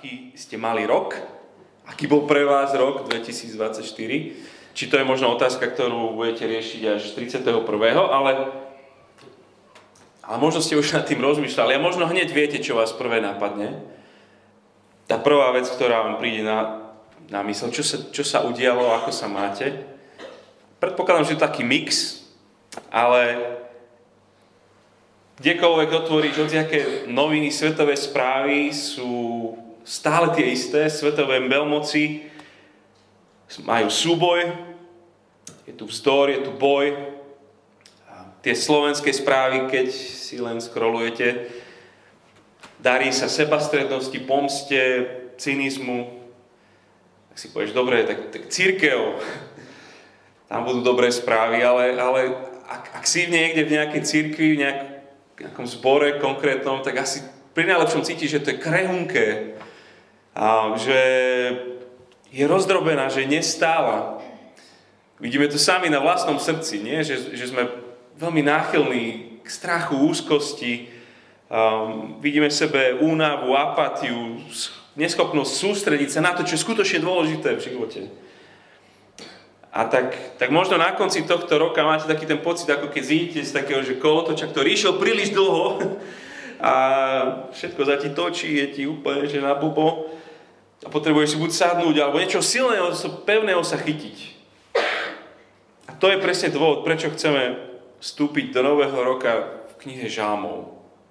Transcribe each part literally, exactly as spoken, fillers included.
aký ste mali rok, aký bol pre vás rok dvetisícdvadsaťštyri. Či to je možno otázka, ktorú budete riešiť až tridsiateho prvého ale, ale možno ste už nad tým rozmýšľali a možno hneď viete, čo vás prvé napadne. Tá prvá vec, ktorá vám príde na, na mysl, čo sa, čo sa udialo, ako sa máte. Predpokladám, že je to taký mix, ale kdekoľvek otvoríš, hociaké noviny, svetové správy sú stále tie isté, svetové veľmoci majú súboj, je tu vzdor, je tu boj. A tie slovenské správy, keď si len scrollujete, darí sa sebastrednosti, pomste, cynizmu. Tak si povieš, dobre, tak, tak cirkev, tam budú dobré správy, ale, ale ak, ak si niekde v nejakej cirkvi, v nejak, nejakom zbore konkrétnom, tak asi pri najlepšom cítiš, že to je krehunké, a že je rozdrobená, že je nestála. Vidíme to sami na vlastnom srdci, nie? Že, že sme veľmi náchylní k strachu, úzkosti, um, vidíme v sebe únavu, apatiu, neschopnosť sústrediť sa na to, čo je skutočne dôležité v živote. A tak, tak možno na konci tohto roka máte taký ten pocit, ako keď zídete z takého, že kolotoča, ktorý išiel príliš dlho a všetko za ti točí, je ti úplne, že na bubo a potrebuješ si buď sadnúť, alebo niečo silného, pevného sa chytiť. A to je presne dôvod, prečo chceme vstúpiť do nového roka v knihe Žalmov.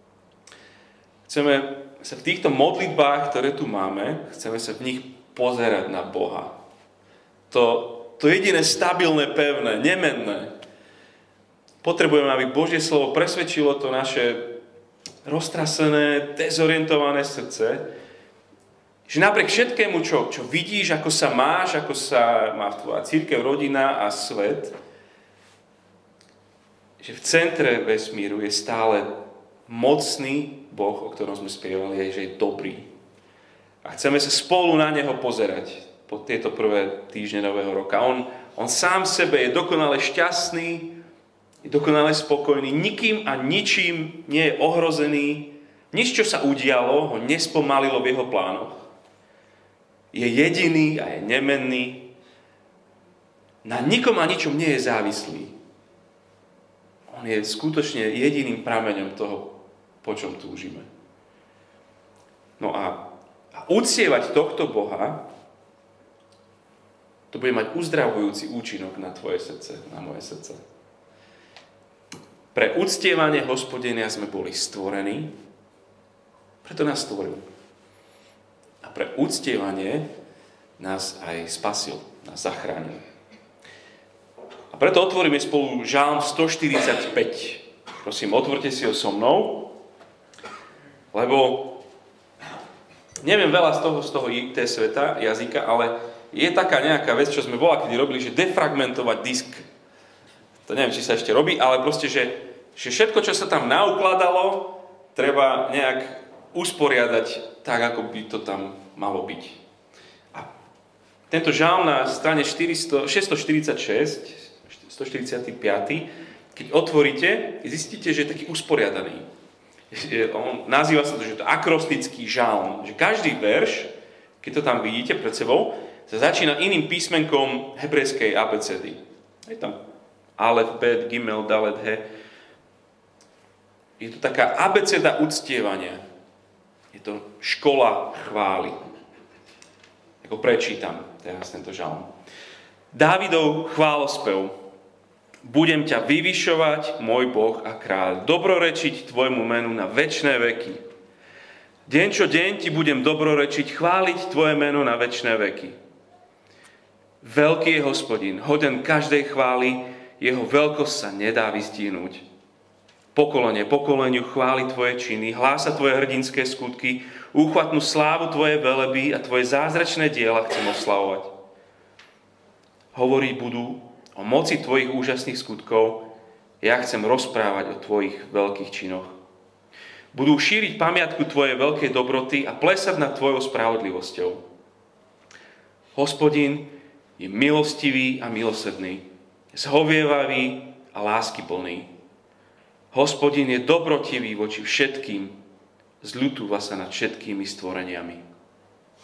Chceme sa v týchto modlitbách, ktoré tu máme, chceme sa v nich pozerať na Boha. To To jediné stabilné, pevné, nemenné. Potrebujeme, aby Božie slovo presvedčilo to naše roztrasené, dezorientované srdce, že napriek všetkému, čo, čo vidíš, ako sa máš, ako sa má tvoja cirkev, rodina a svet, že v centre vesmíru je stále mocný Boh, o ktorom sme spievali, že je dobrý. A chceme sa spolu na Neho pozerať po tieto prvé týždne nového roka. On, on sám v sebe je dokonale šťastný, je dokonale spokojný, nikým a ničím nie je ohrozený, nič, čo sa udialo, ho nespomalilo v jeho plánoch. Je jediný a je nemenný, na nikom a ničom nie je závislý. On je skutočne jediným prameňom toho, po čom túžime. No a, a uctievať tohto Boha, to bude mať uzdravujúci účinok na tvoje srdce, na moje srdce. Pre uctievanie Hospodina sme boli stvorení, preto nás stvoril. A pre uctievanie nás aj spasil, nás zachránil. A preto otvoríme spolu Žalm stoštyridsaťpäť. Prosím, otvorte si ho so mnou, lebo neviem veľa z toho, z toho í té sveta, jazyka, ale je taká nejaká vec, čo sme bola, kedy robili, že defragmentovať disk. To neviem, či sa ešte robí, ale proste, že, že všetko, čo sa tam naukladalo, treba nejak usporiadať tak, ako by to tam malo byť. A tento žalm na strane štyristo, šesťstoštyridsaťšesť, stoštyridsaťpäť, keď otvoríte, zistíte, že je taký usporiadaný. On nazýva sa to, že to akrostický žalm. Že každý verš, keď to tam vidíte pred sebou, sa začína iným písmenkom hebrejskej abecedy. Je tam Alef, Bet, Gimel, Dalet, He. Je to taká abeceda uctievania. Je to škola chvály. Ako prečítam teraz tento žalm. Dávidov chválospev. Budem ťa vyvyšovať, môj Boh a kráľ, dobrorečiť tvojmu menu na večné veky. Deň čo deň ti budem dobrorečiť, chváliť tvoje meno na večné veky. Veľký je Hospodin, hoden každej chvály, jeho veľkosť sa nedá vystihnúť. Pokolenie pokoleniu chváli tvoje činy, hlása tvoje hrdinské skutky, úchvatnú slávu tvoje veleby a tvoje zázračné diela chcem oslavovať. Hovoriť budú o moci tvojich úžasných skutkov, ja chcem rozprávať o tvojich veľkých činoch. Budú šíriť pamiatku tvojej veľkej dobroty a plesať nad tvojou spravodlivosťou. Hospodin je milostivý a milosrdný, zhovievavý a láskyplný. Hospodin je dobrotivý voči všetkým, zľutúva sa nad všetkými stvoreniami.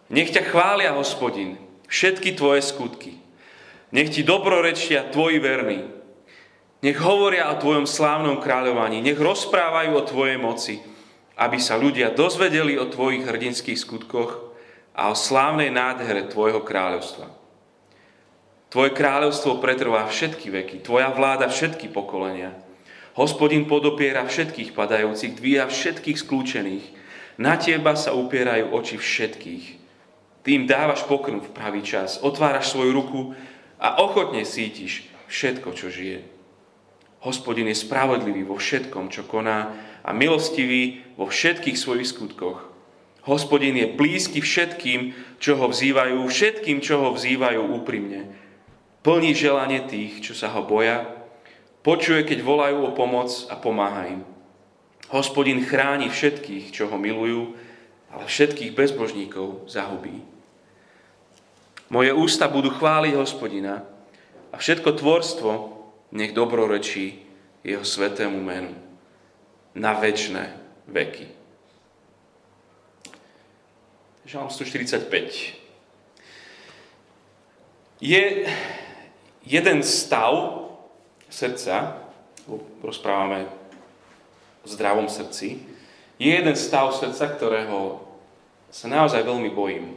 Nech ťa chvália, Hospodin, všetky tvoje skutky. Nech ti dobrorečia tvoji verní. Nech hovoria o tvojom slávnom kráľovaní. Nech rozprávajú o tvojej moci, aby sa ľudia dozvedeli o tvojich hrdinských skutkoch a o slávnej nádhere tvojho kráľovstva. Tvoje kráľovstvo pretrvá všetky veky, tvoja vláda všetky pokolenia. Hospodin podopiera všetkých padajúcich, dvíha všetkých skľúčených. Na teba sa upierajú oči všetkých. Ty im dávaš pokrm v pravý čas, otváraš svoju ruku a ochotne cítiš všetko, čo žije. Hospodin je spravodlivý vo všetkom, čo koná a milostivý vo všetkých svojich skutkoch. Hospodin je blízky všetkým, čo ho vzývajú, všetkým, čo ho vzývajú úprimne. Plní želanie tých, čo sa ho boja, počuje, keď volajú o pomoc a pomáha im. Hospodin chráni všetkých, čo ho milujú, ale všetkých bezbožníkov zahubí. Moje ústa budú chváliť Hospodina a všetko tvorstvo nech dobrorečí jeho svätému menu na večné veky. Žalm stoštyridsaťpäť. Je jeden stav srdca, rozprávame o zdravom srdci, je jeden stav srdca, ktorého sa naozaj veľmi bojím.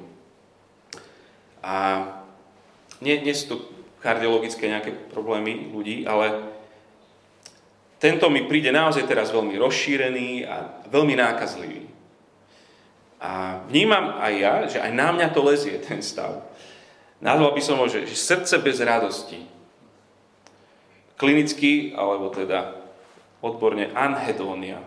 A nie, nie sú to kardiologické nejaké problémy ľudí, ale tento mi príde naozaj teraz veľmi rozšírený a veľmi nákazlivý. A vnímam aj ja, že aj na mňa to lezie ten stav. Nazval by som ho, že, že srdce bez radosti. Klinicky, alebo teda odborne anhedónia.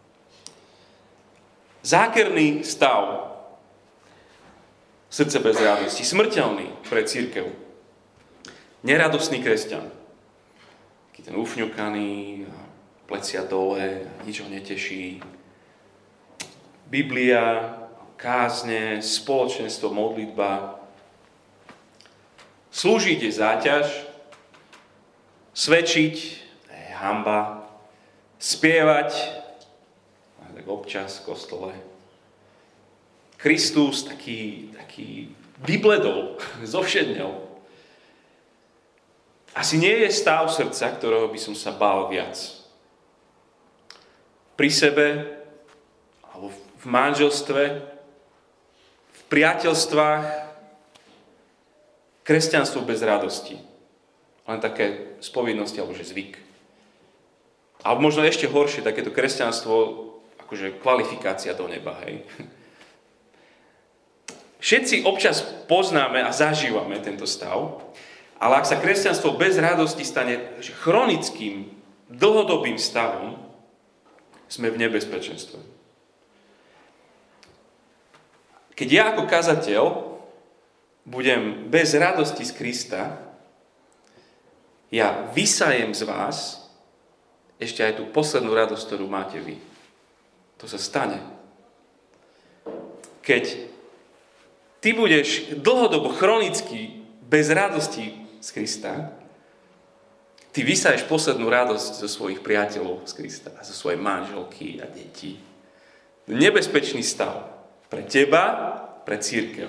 Zákerný stav. Srdce bez radosti. Smrteľný pre cirkev. Neradostný kresťan. Taký ten ufňukaný, plecia dole, nič ho neteší. Biblia, kázne, spoločenstvo, modlitba. Slúžiť je záťaž, svedčiť je hanba, spievať tak občas v kostole. Kristus taký, taký vybledol, zovšednel. Asi nie je stav srdca, ktorého by som sa bál viac. Pri sebe, alebo v manželstve, v priateľstvách, kresťanstvo bez radosti. Len také spovednosti, alebo že zvyk. Alebo možno ešte horšie, takéto kresťanstvo, akože kvalifikácia do neba, hej. Všetci občas poznáme a zažívame tento stav, ale ak sa kresťanstvo bez radosti stane chronickým, dlhodobým stavom, sme v nebezpečenstve. Keď ja ako kazateľ budem bez radosti z Krista, ja vysajem z vás ešte aj tú poslednú radosť, ktorú máte vy. To sa stane. Keď ty budeš dlhodobo chronicky bez radosti z Krista, ty vysaješ poslednú radosť zo svojich priateľov z Krista a zo svojej manželky a detí. Nebezpečný stav pre teba, pre cirkev.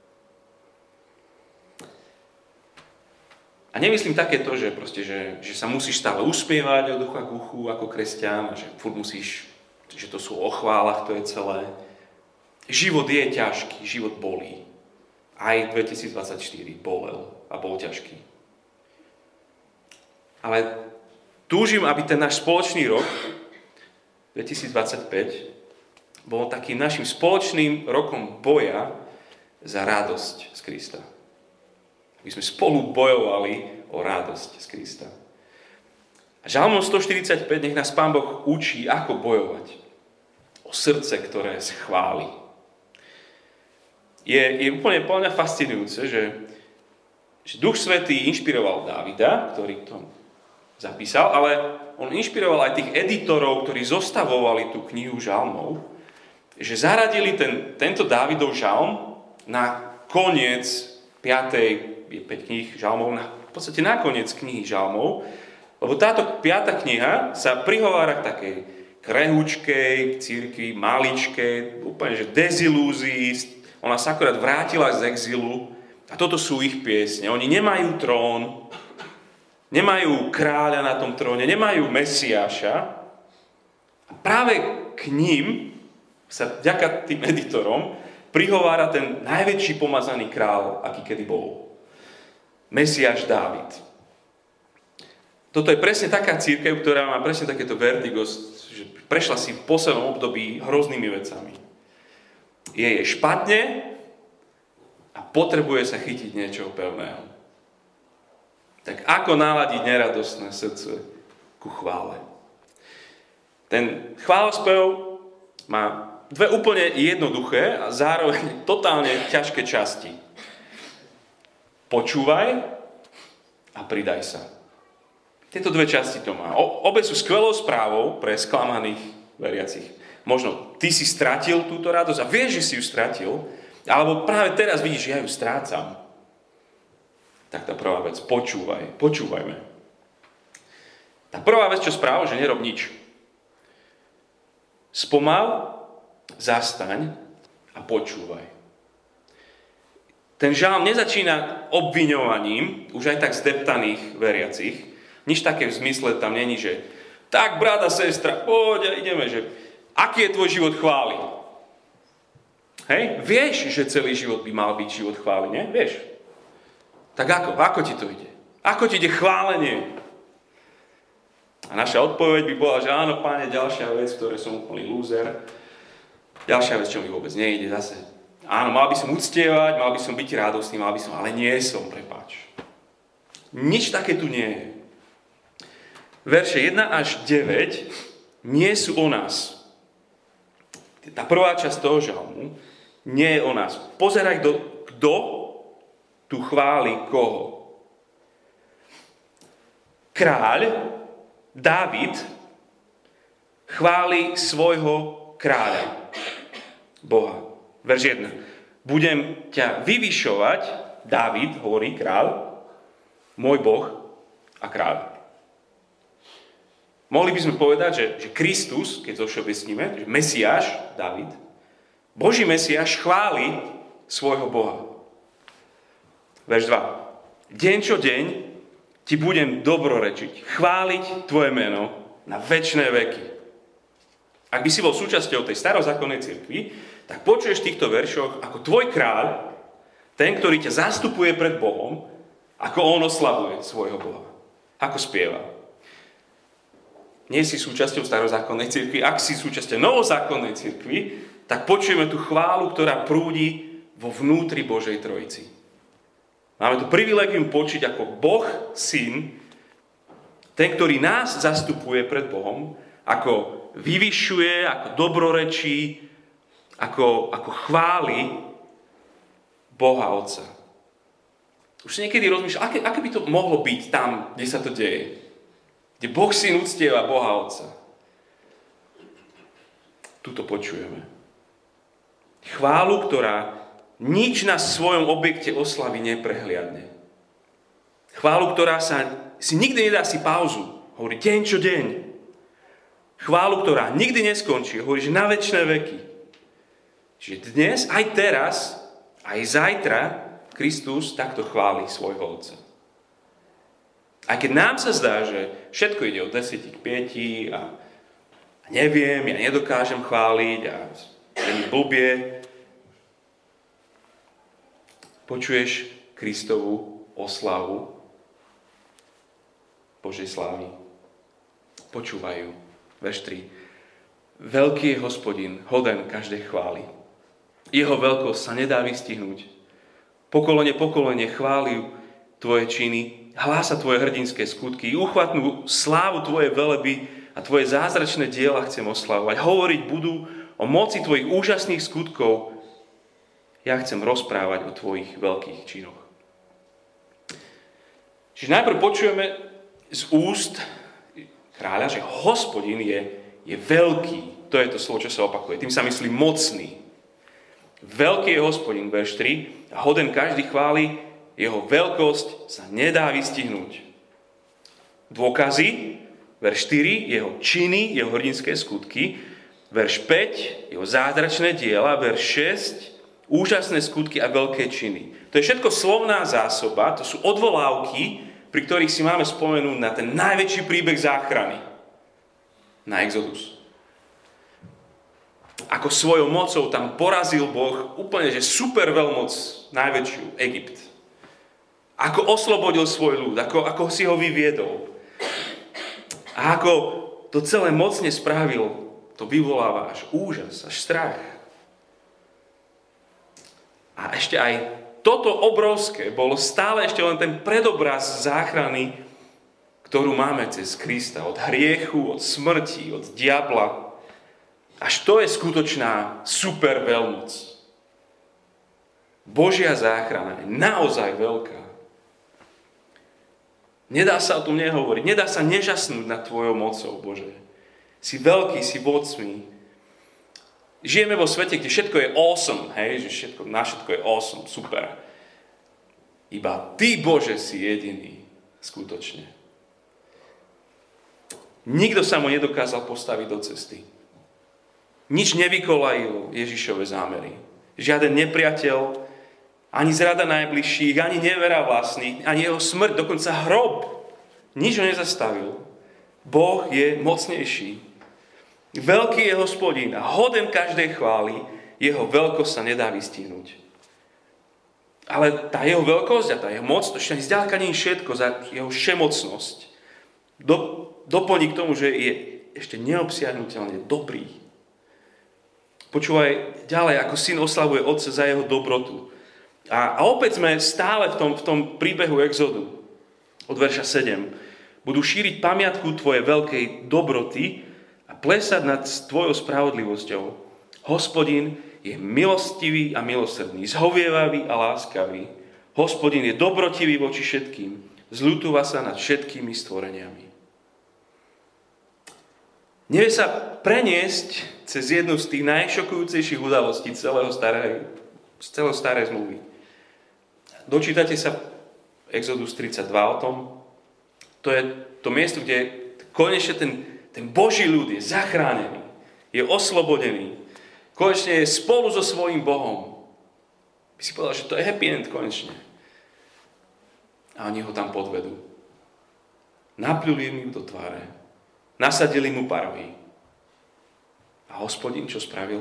A nemyslím takéto, že, proste, že, že sa musíš stále uspievať od ucha k uchu ako kresťan a že furt musíš, že to sú o chválach, to je celé. Život je ťažký, život bolí. Aj dvetisícdvadsaťštyri bolel a bol ťažký. Ale túžim, aby ten náš spoločný rok dvetisícdvadsaťpäť bol takým našim spoločným rokom boja za radosť z Krista. Aby sme spolu bojovali o radosť z Krista. A Žalmom stoštyridsaťpäť nech nás Pán Boh učí, ako bojovať o srdce, ktoré sa chváli. Je, je úplne plne fascinujúce, že, že Duch Svätý inšpiroval Dávida, ktorý to zapísal, ale on inšpiroval aj tých editorov, ktorí zostavovali tú knihu žalmov, že zaradili ten, tento Dávidov žalm na koniec piatej, je päť kníh žalmov, na, v podstate na koniec knihy žalmov, lebo táto piata kniha sa prihovára k takej krehúčkej cirkvi, maličkej, úplne že dezilúzii, ona sa akorát vrátila z exilu a toto sú ich piesne. Oni nemajú trón, nemajú kráľa na tom tróne, nemajú Mesiáša. A práve k ním sa vďaka tým editorom prihovára ten najväčší pomazaný král, aký kedy bol. Mesiáš Dávid. Toto je presne taká cirkev, ktorá má presne takéto vertigo, že prešla si v poslednom období hroznými vecami. Je jej špatne a potrebuje sa chytiť niečoho pevného. Tak ako naladiť neradostné srdce ku chvále? Ten chválospev má dve úplne jednoduché a zároveň totálne ťažké časti. Počúvaj a pridaj sa. Tieto dve časti to má. O, obe sú skvelou správou pre sklamaných veriacich. Možno ty si stratil túto radosť a vieš, že si ju stratil, alebo práve teraz vidíš, že ja ju strácam. Tak tá prvá vec, počúvaj, počúvajme. Tá prvá vec, čo správa, že nerob nič. Spomal, zastaň a počúvaj. Ten žalm nezačína obviňovaním už aj tak zdeptaných veriacich. Nič také v zmysle tam není, že tak, brat a sestra, poď a ideme, že aký je tvoj život chvály? Hej? Vieš, že celý život by mal byť život chvály, nie? Vieš? Tak ako? Ako ti to ide? Ako ti ide chválenie? A naša odpoveď by bola, že áno, páne, ďalšia vec, v ktorej som úplný lúzer. Ďalšia vec, čo mi vôbec nejde zase. Áno, mal by som uctievať, mal by som byť radostný, mal by som, ale nie som, prepáč. Nič také tu nie je. Verše jeden až deväť nie sú o nás. Tá prvá časť toho žalmu nie je o nás. Pozeraj, kto, kto tu chváli koho. Kráľ Dávid chváli svojho kráľa, Boha. Verš jeden. Budem ťa vyvyšovať, Dávid, hovorí kráľ, môj Boh a kráľ. Mohli by sme povedať, že, že Kristus, keď zovšeobecníme, že Mesiáš, Dávid, Boží Mesiáš chváli svojho Boha. Verš dva. Deň čo deň ti budem dobrorečiť, chváliť tvoje meno na večné veky. Ak by si bol súčasťou tej starozákonnej cirkvi, tak počuješ v týchto veršoch, ako tvoj kráľ, ten, ktorý ťa zastupuje pred Bohom, ako on oslavuje svojho Boha. Ako spieva. Nie si súčasťou starozákonnej cirkvi, ak si súčasťou novozákonnej cirkvi, tak počujeme tú chválu, ktorá prúdi vo vnútri Božej Trojici. Máme tu privilégium počuť, ako Boh, Syn, ten, ktorý nás zastupuje pred Bohom, ako vyvyšuje, ako dobrorečí, ako, ako chváli Boha Otca. Už si niekedy rozmýšľal, aké, aké by to mohlo byť tam, kde sa to deje? Kde Boh Syn uctieva Boha Otca. Tuto počujeme. Chválu, ktorá nič na svojom objekte oslavy neprehliadne. Chválu, ktorá sa si nikdy nedá si pauzu. Hovorí deň čo deň. Chválu, ktorá nikdy neskončí. Hovorí, že na večné veky. Čiže dnes, aj teraz, aj zajtra, Kristus takto chváli svojho Otca. A keď nám sa zdá, že všetko ide od desať k päť a neviem, ja nedokážem chváliť a je mi blbie, počuješ Kristovu oslavu Božej slávy. Počúvajú. Verš tri. Veľký je Hospodin, hoden každej chvály. Jeho veľkosť sa nedá vystihnúť. Pokolenie, pokolenie chváli tvoje činy, hlása tvoje hrdinské skutky, uchvatnú slávu tvoje veleby a tvoje zázračné diela chcem oslavovať. Hovoriť budú o moci tvojich úžasných skutkov. Ja chcem rozprávať o tvojich veľkých činoch. Čiže najprv počujeme z úst kráľa, že Hospodin je, je veľký. To je to slovo, čo sa opakuje. Tým sa myslí mocný. Veľký je Hospodin, verš tri, a hoden každý chváli, jeho veľkosť sa nedá vystihnúť. Dôkazy, verš štyri, jeho činy, jeho hrdinské skutky, verš päť, jeho zázračné diela, verš šesť, úžasné skutky a veľké činy. To je všetko slovná zásoba, to sú odvolávky, pri ktorých si máme spomenúť na ten najväčší príbeh záchrany. Na Exodus. Ako svojou mocou tam porazil Boh úplne, že super veľmoc, najväčšiu, Egypt. Ako oslobodil svoj ľud, ako, ako si ho vyviedol. A ako to celé mocne spravil, to vyvoláva až úžas, až strach. A ešte aj toto obrovské bolo stále ešte len ten predobraz záchrany, ktorú máme cez Krista. Od hriechu, od smrti, od diabla. Až to je skutočná super veľmoc. Božia záchrana je naozaj veľká. Nedá sa o tom nehovoriť. Nedá sa nežasnúť nad tvojou mocou, Bože. Si veľký, si mocný. Žijeme vo svete, kde všetko je awesome. Hej, že všetko, na všetko je awesome, super. Iba ty, Bože, si jediný. Skutočne. Nikto sa mu nedokázal postaviť do cesty. Nič nevykolajilo Ježišove zámery. Žiaden nepriateľ, ani zrada najbližších, ani nevera vlastných, ani jeho smrť, dokonca hrob. Nič ho nezastavil. Boh je mocnejší. Veľký je Hospodín a hoden každej chvály, jeho veľkosť sa nedá vystihnúť. Ale tá jeho veľkosť a tá jeho moc, to ešte ani zďaleka nie je všetko, za jeho všemocnosť. Do, doplní k tomu, že je ešte neobsiahnuteľne dobrý. Počúvaj ďalej, ako syn oslavuje otca za jeho dobrotu. A, a opäť sme stále v tom, v tom príbehu Exodu. Od verša sedem. Budú šíriť pamiatku tvojej veľkej dobroty a plesať nad tvojou spravodlivosťou. Hospodin je milostivý a milosrdný, zhovievavý a láskavý. Hospodin je dobrotivý voči všetkým. Zľutúva sa nad všetkými stvoreniami. Nevie sa preniesť cez jednu z tých najšokujúcejších udalostí celého starej, z celého starej zmluvy. Dočítate sa Exodus tridsaťdva o tom. To je to miesto, kde konečne ten, ten Boží ľud je zachránený, je oslobodený. Konečne je spolu so svojím Bohom. By si povedal, že to je happy end konečne. A oni ho tam podvedú. Napľuli im do tváre. Nasadili mu parvy. A Hospodin čo spravil?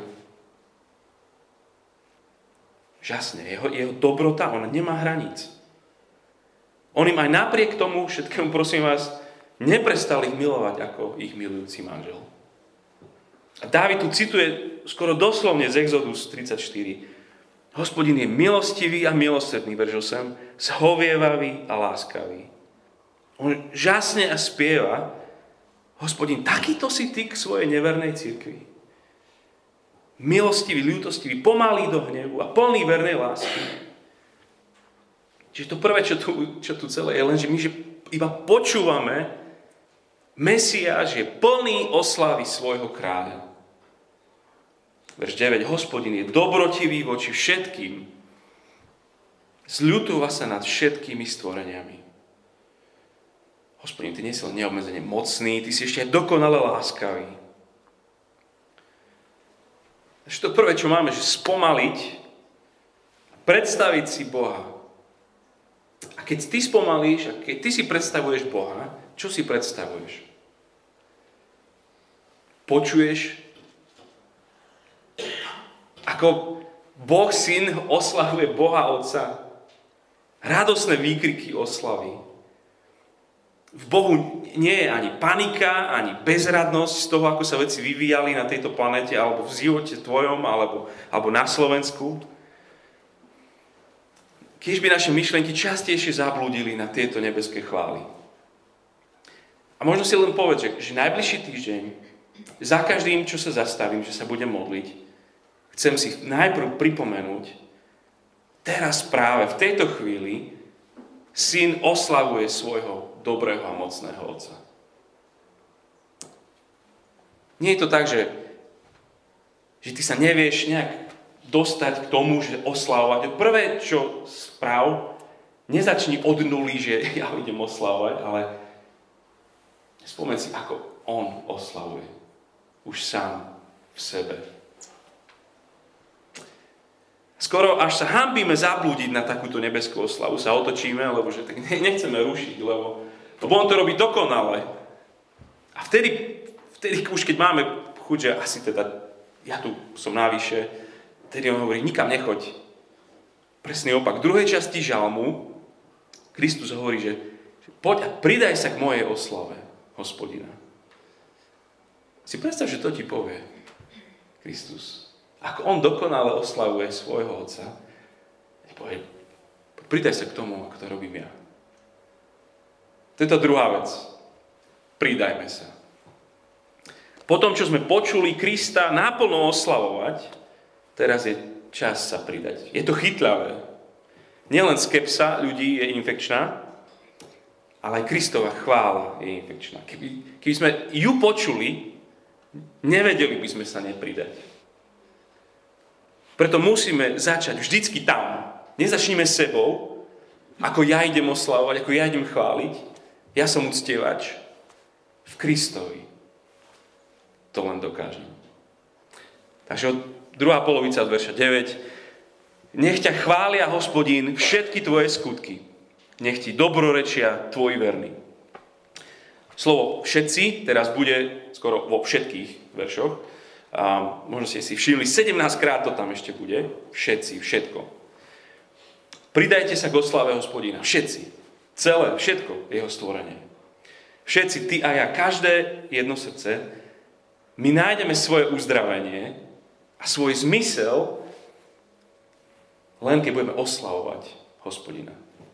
Žasne. Jeho, jeho dobrota, ona nemá hraníc. On im aj napriek tomu všetkému, prosím vás, neprestal ich milovať ako ich milujúci manžel. A Dávid tu cituje skoro doslovne z Exodus tridsaťštyri. Hospodin je milostivý a milosrdný, verš osem, zhovievavý a láskavý. On žasne a spieva, Hospodin, takýto si ty k svojej nevernej cirkvi. Milostivý, ľútostivý, pomalý do hnevu a plný vernej lásky. Čiže to prvé, čo tu, čo tu celé je, len že my že iba počúvame, Mesiáš je plný oslavy svojho kráľa. Verš deväť. Hospodin je dobrotivý voči všetkým. Zľutúva sa nad všetkými stvoreniami. Hospodin, ty nie si len neobmedzene mocný, ty si ešte aj dokonale láskavý. Takže to prvé, čo máme, že spomaliť, predstaviť si Boha. A keď ty spomalíš, a keď ty si predstavuješ Boha, čo si predstavuješ? Počuješ, ako Boh Syn oslavuje Boha Otca. Radosné výkriky oslavy. V Bohu nie je ani panika, ani bezradnosť z toho, ako sa veci vyvíjali na tejto planete, alebo v živote tvojom, alebo, alebo na Slovensku. Keď by naše myšlienky častejšie zablúdili na tieto nebeské chvály. A možno si len povedz, že, že najbližší týždeň, za každým, čo sa zastavím, že sa budem modliť, chcem si najprv pripomenúť, teraz práve v tejto chvíli Syn oslavuje svojho dobrého a mocného Otca. Nie je to tak, že, že ty sa nevieš nejak dostať k tomu, že oslavovať. Prvé, čo správ, nezačni od nuly, že ja idem oslavovať, ale spomeň si, ako on oslavuje. Už sám v sebe. skoro až sa hanbíme zablúdiť na takúto nebeskú oslavu, sa otočíme, lebo že tak nechceme rušiť, lebo, lebo on to robí dokonale. A vtedy, vtedy už keď máme chuť, že asi teda ja tu som navyše, vtedy on hovorí, nikam nechoď. Presný opak. V druhej časti žalmu Kristus hovorí, že, že poď a pridaj sa k mojej oslave, Hospodina. Si predstav, že to ti povie Kristus. Ako on dokonale oslavuje svojho Otca, povie, pridaj sa k tomu, ako to robím ja. To je tá druhá vec. Pridajme sa. Po tom, čo sme počuli Krista naplno oslavovať, teraz je čas sa pridať. Je to chytľavé. Nielen skepsa ľudí je infekčná, ale aj Kristova chvála je infekčná. Keby, keby sme ju počuli, nevedeli by sme sa nepridať. Preto musíme začať vždycky tam. Nezačníme sebou, ako ja idem oslavovať, ako ja idem chváliť. Ja som uctievač. V Kristovi to len dokážem. Takže druhá polovica od verša deväť. Nech ťa chvália, Hospodín, všetky tvoje skutky. Nech ti dobrorečia tvoji verní. Slovo všetci teraz bude skoro vo všetkých veršoch. A možno ste si všimli, sedemnásťkrát to tam ešte bude. Všetci, všetko. Pridajte sa k oslave Hospodina. Všetci. Celé, všetko jeho stvorenie. Všetci, ty a ja, každé jedno srdce, my nájdeme svoje uzdravenie a svoj zmysel len keď budeme oslavovať Hospodina.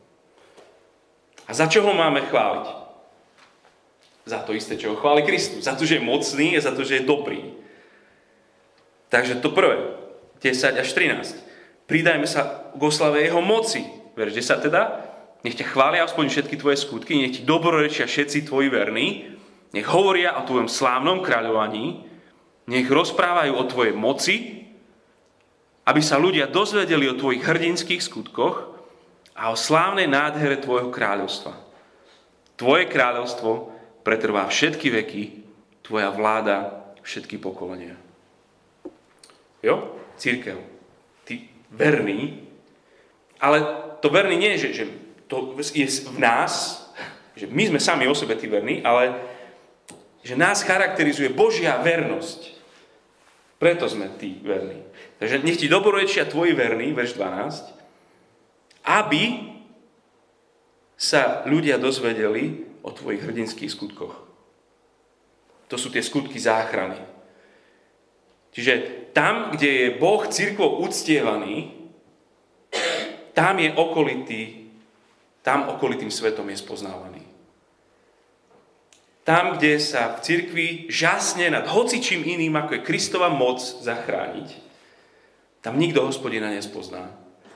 A za čo ho máme chváliť? Za to isté, čo ho chváli Kristus. Za to, že je mocný a za to, že je dobrý. Takže to prvé, desať až trinásť. Pridajme sa k oslave jeho moci. Verš desať teda. Nech ťa chvália aspoň všetky tvoje skutky, nech ti dobrorečia všetci tvoji verní, nech hovoria o tvojom slávnom kráľovaní, nech rozprávajú o tvojej moci, aby sa ľudia dozvedeli o tvojich hrdinských skutkoch a o slávnej nádhere tvojho kráľovstva. Tvoje kráľovstvo pretrvá všetky veky, tvoja vláda všetky pokolenia. Jo? Cirkev. Ty verný, ale to verný nie je, že, že to je v nás, že my sme sami o sebe tí verní, ale že nás charakterizuje Božia vernosť. Preto sme tí verní. Takže nech ti dobrorečia tvoji verní, verš dvanásť, aby sa ľudia dozvedeli o tvojich hrdinských skutkoch. To sú tie skutky záchrany. Čiže tam, kde je Boh cirkvou uctievaný, tam je okolitý, tam okolitým svetom je spoznávaný. Tam, kde sa v cirkvi žasne nad hocičím iným, ako je Kristova moc zachrániť, tam nikto Hospodina nespozná.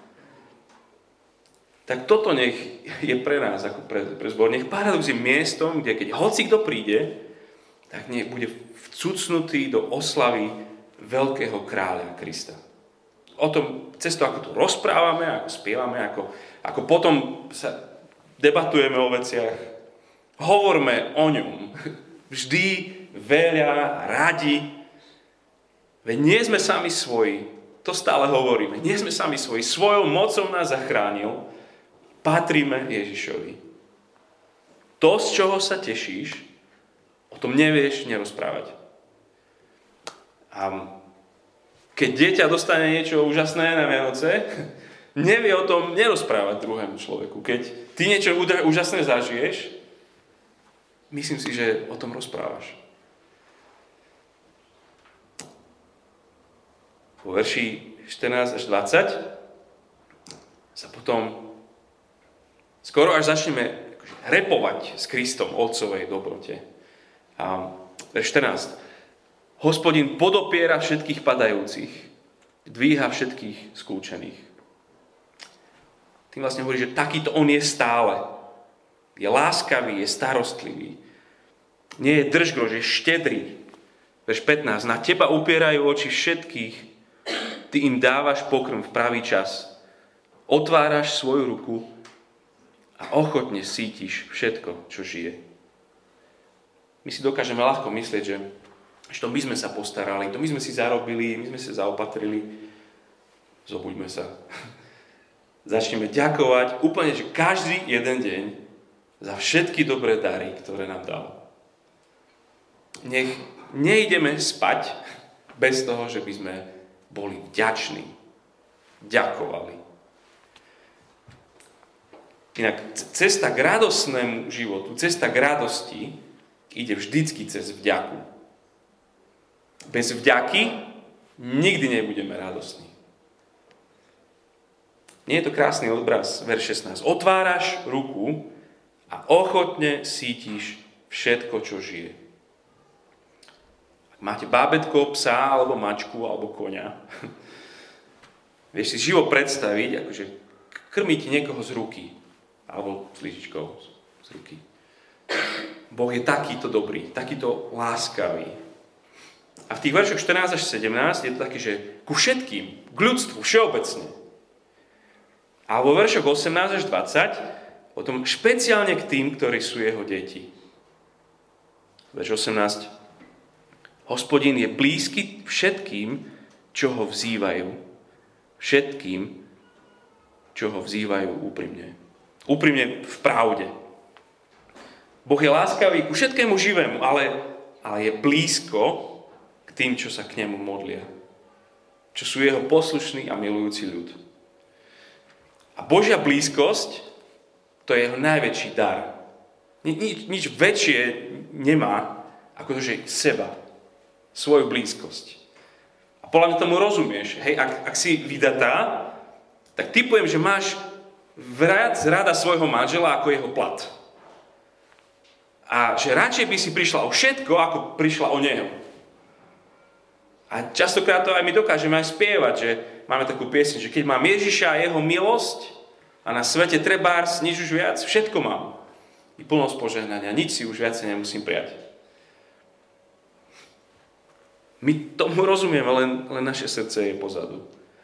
Tak toto nech je pre nás, ako pre, pre zbor. Nech Paradox je miestom, kde keď hoci kto príde, tak nech bude vcucnutý do oslavy veľkého kráľa Krista. O tom, cez to, ako tu rozprávame, ako spievame, ako, ako potom sa debatujeme o veciach, hovorme o ňom. Vždy, veľa, radi. Veď nie sme sami svoji. To stále hovoríme. Nie sme sami svoji. Svojou mocou nás zachránil. Patríme Ježišovi. To, z čoho sa tešíš, o tom nevieš nerozprávať. A keď dieťa dostane niečo úžasné na Vianoce, nevie o tom nerozprávať druhému človeku. Keď ty niečo úžasné zažiješ, myslím si, že o tom rozprávaš. Po verši štrnásť až dvadsať sa potom skoro až začneme repovať s Kristom Otcovej dobrote. A verš štrnásť. Hospodin podopiera všetkých padajúcich, dvíha všetkých skľúčených. Tým vlastne hovorí, že takýto on je stále. Je láskavý, je starostlivý. Nie je držgrož, je štedrý. Verš pätnásť. Na teba upierajú oči všetkých, ty im dávaš pokrm v pravý čas. Otváraš svoju ruku a ochotne sítiš všetko, čo žije. My si dokážeme ľahko myslieť, že že to my sme sa postarali, to my sme si zarobili, my sme sa zaopatrili. Zobuďme sa. Začneme ďakovať úplne, že každý jeden deň za všetky dobré dary, ktoré nám dal. Nech nejdeme spať bez toho, že by sme boli vďační. Ďakovali. Inak cesta k radostnému životu, cesta k radosti ide vždycky cez vďaku. Bez vďaky nikdy nebudeme radostní. Nie je to krásny obraz, verš šestnásť. Otváraš ruku a ochotne sítiš všetko, čo žije. Ak máte bábätko, psa, alebo mačku, alebo koňa, vieš si živo predstaviť, akože krmiť niekoho z ruky, alebo s lyžičkou z ruky. Boh je takýto dobrý, takýto láskavý. A v tých veršoch štrnásť až sedemnásť je to také, že ku všetkým, k ľudstvu, všeobecne. A vo veršoch osemnásť až dvadsať potom špeciálne k tým, ktorí sú jeho deti. Verš osemnásť. Hospodin je blízky všetkým, čo ho vzývajú. Všetkým, čo ho vzývajú úprimne. Úprimne v pravde. Boh je láskavý ku všetkému živému, ale, ale je blízko k tým, čo sa k nemu modlia. Čo sú jeho poslušní a milujúci ľud. A Božia blízkosť, to je jeho najväčší dar. Ni, nič, nič väčšie nemá, ako to, že seba. Svoju blízkosť. A podľa mňa tomu rozumieš. Hej, ak, ak si vydatá, tak typujem, že máš viac rada svojho manžela ako jeho plat. A že radšej by si prišla o všetko, ako prišla o neho. A častokrát to aj my dokážeme aj spievať, že máme takú piesň, že keď mám Ježiša a jeho milosť a na svete trebárs nič už viac, všetko mám. I plnosť požehnania, nič si už viac nemusím prijať. My tomu rozumieme, len, len naše srdce je pozadu.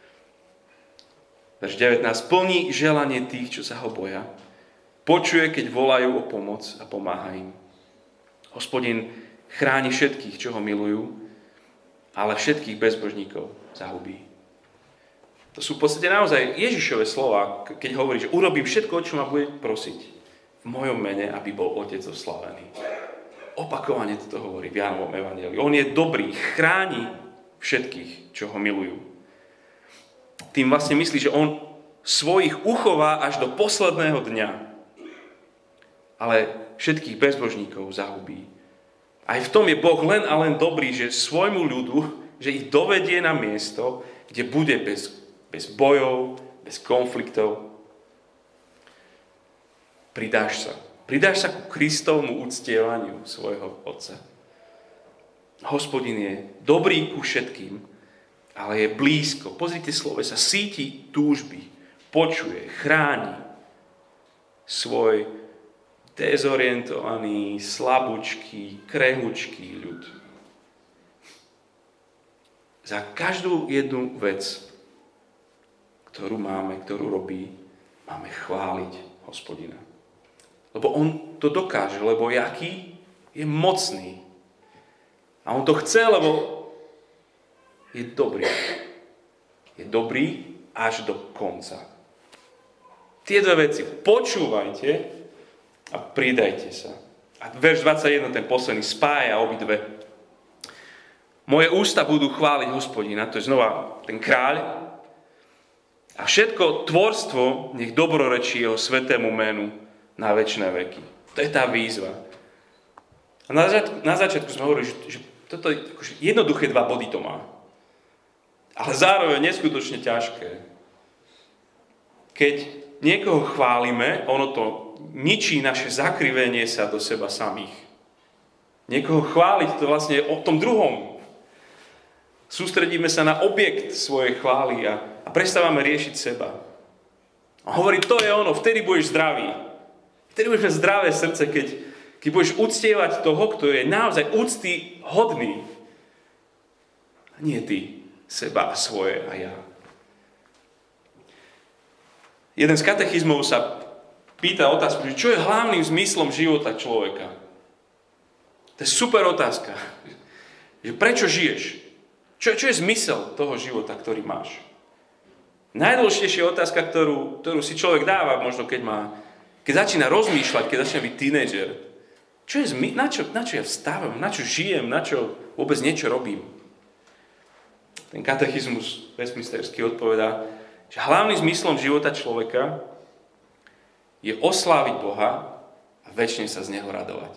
Verš devätnásť. Plní želanie tých, čo sa ho boja. Počuje, keď volajú o pomoc a pomáha im. Hospodin chráni všetkých, čo ho milujú, ale všetkých bezbožníkov zahubí. To sú v podstate naozaj Ježišove slova, keď hovorí, že urobím všetko, čo ma bude prosiť v mojom mene, aby bol Otec oslavený. Opakovane toto hovorí v Jánovom evanjeliu. On je dobrý, chráni všetkých, čo ho milujú. Tým vlastne myslí, že on svojich uchová až do posledného dňa. Ale všetkých bezbožníkov zahubí. Aj v tom je Boh len a len dobrý, že svojmu ľudu, že ich dovedie na miesto, kde bude bez, bez bojov, bez konfliktov. Pridáš sa. Pridáš sa ku Kristovmu uctievaniu svojho Otca. Hospodin je dobrý ku všetkým, ale je blízko. Pozrite slove sa, síti túžby, počuje, chráni svoj dezorientovaný, slabúčký, krehučký ľud. Za každú jednu vec, ktorú máme, ktorú robí, máme chváliť Hospodina. Lebo on to dokáže, lebo jaký je mocný. A on to chce, lebo je dobrý. Je dobrý až do konca. Tie dve veci počúvajte a pridajte sa. A verš dvadsaťjeden, ten posledný, spája obidve. Moje ústa budú chváliť Hospodina, to je znova ten kráľ. A všetko tvorstvo nech dobrorečí jeho svätému menu na večné veky. To je tá výzva. A na začiatku, na začiatku sme hovorili, že, že toto je akože jednoduché dva body to má. Ale zároveň neskutočne ťažké. Keď niekoho chválime, ono to ničí naše zakrivenie sa do seba samých. Niekoho chváliť, to vlastne je o tom druhom. Sústredíme sa na objekt svojej chvály a, a prestávame riešiť seba. A hovorí, to je ono, vtedy budeš zdravý. Vtedy budeš mať zdravé srdce, keď, keď budeš uctievať toho, kto je naozaj úcty hodný. A nie ty, seba a svoje a ja. Jeden z katechizmov sa pýta otázku, že čo je hlavným zmyslom života človeka. To je super otázka. Že prečo žiješ? Čo, čo je zmysel toho života, ktorý máš? Najdôležitejšia otázka, ktorú, ktorú si človek dáva, možno keď má, keď začína rozmýšľať, keď začína byť tínedžer. Čo je zmy- na, čo, na čo ja vstávam, na čo žijem, na čo vôbec niečo robím? Ten katechizmus westminsterský odpovedá, že hlavným zmyslom života človeka je osláviť Boha a večne sa z Neho radovať.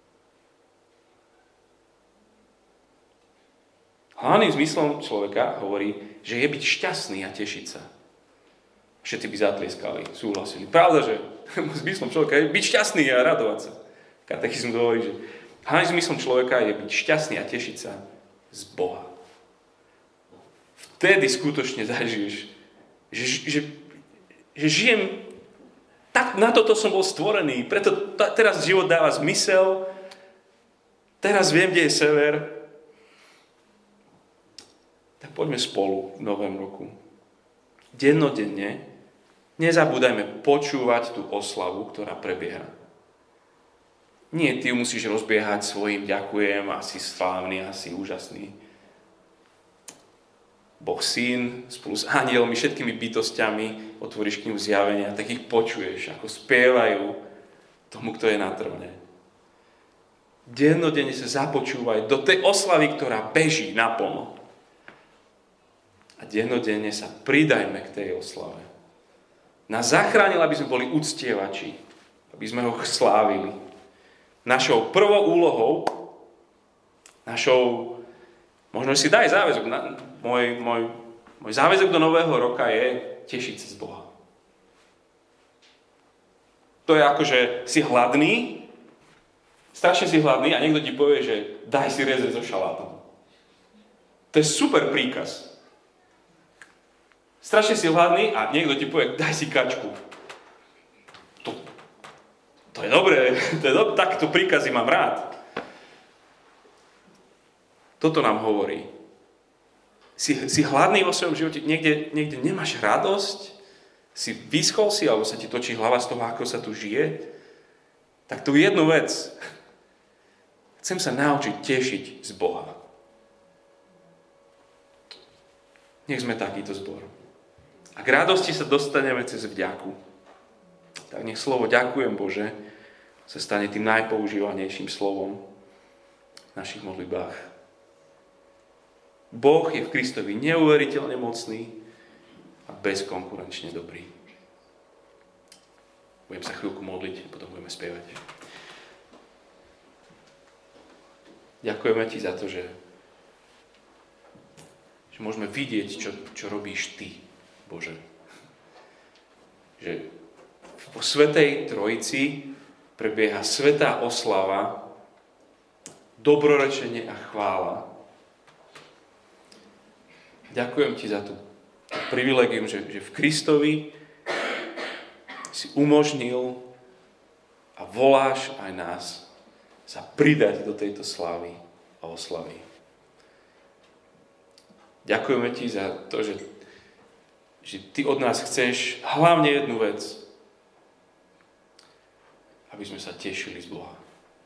Hlavným zmyslom človeka hovorí, že je byť šťastný a tešiť sa. Všetci by zatlieskali, súhlasili. Pravda, že zmyslom človeka je byť šťastný a radovať sa. Katechizmus hovorí, že hlavným zmyslom človeka je byť šťastný a tešiť sa z Boha. Vtedy skutočne zažiješ, že, že, že žijem, tak na toto som bol stvorený, preto t- teraz život dáva zmysel, teraz viem, kde je sever. Tak poďme spolu v novom roku. Dennodenne nezabúdajme počúvať tú oslavu, ktorá prebieha. Nie, ty ju musíš rozbiehať svojim ďakujem, asi slávny, asi úžasný. Boh Syn spolu s anjelmi, všetkými bytostiami otvoríš knihu Zjavenia, tak ich počuješ, ako spievajú tomu, kto je na tróne. Dennodenne sa započúvaj do tej oslavy, ktorá beží naplno. A dennodenne sa pridajme k tej oslave. Nás zachránil, aby sme boli uctievači, aby sme ho slávili. Našou prvou úlohou, našou, možno si daj záväzok, na, môj, môj, môj záväzok do nového roka je tešiť sa z Boha. To je ako, že si hladný, strašne si hladný a niekto ti povie, že daj si rezec so šalátom. To je super príkaz. Strašne si hladný a niekto ti povie, daj si kačku. To, to je dobré, to je dobré, takto príkazy mám rád. Toto nám hovorí. Si, si hladný vo svojom živote, niekde, niekde nemáš radosť, si vyschol si, alebo sa ti točí hlava z toho, ako sa tu žije, tak tu jednu vec. Chcem sa naučiť tešiť z Boha. Nech sme takýto zbor. A k radosti sa dostaneme cez vďaku. Tak nech slovo ďakujem Bože sa stane tým najpoužívanejším slovom v našich modlitbách. Boh je v Kristovi neuveriteľne mocný a bezkonkurenčne dobrý. Budem sa chvíľku modliť a potom budeme spievať. Ďakujeme ti za to, že, že môžeme vidieť, čo, čo robíš ty, Bože. Že po Svätej Trojici prebieha svätá oslava, dobrorečenie a chvála. Ďakujem ti za tú privilegium, že, že v Kristovi si umožnil a voláš aj nás sa pridať do tejto slávy a oslavy. Ďakujeme ti za to, že, že ty od nás chceš hlavne jednu vec. Aby sme sa tešili z Boha.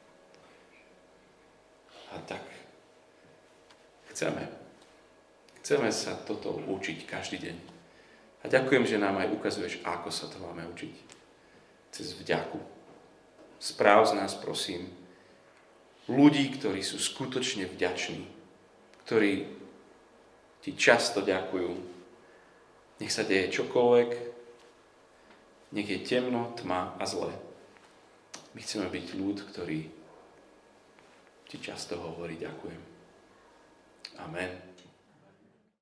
A tak chceme. Chceme sa toto učiť každý deň. A ďakujem, že nám aj ukazuješ, ako sa to máme učiť. Cez vďaku. Správ z nás, prosím, ľudí, ktorí sú skutočne vďační, ktorí ti často ďakujú. Nech sa deje čokoľvek, nech je temno, tma a zle. My chceme byť ľud, ktorý ti často hovorí ďakujem. Amen.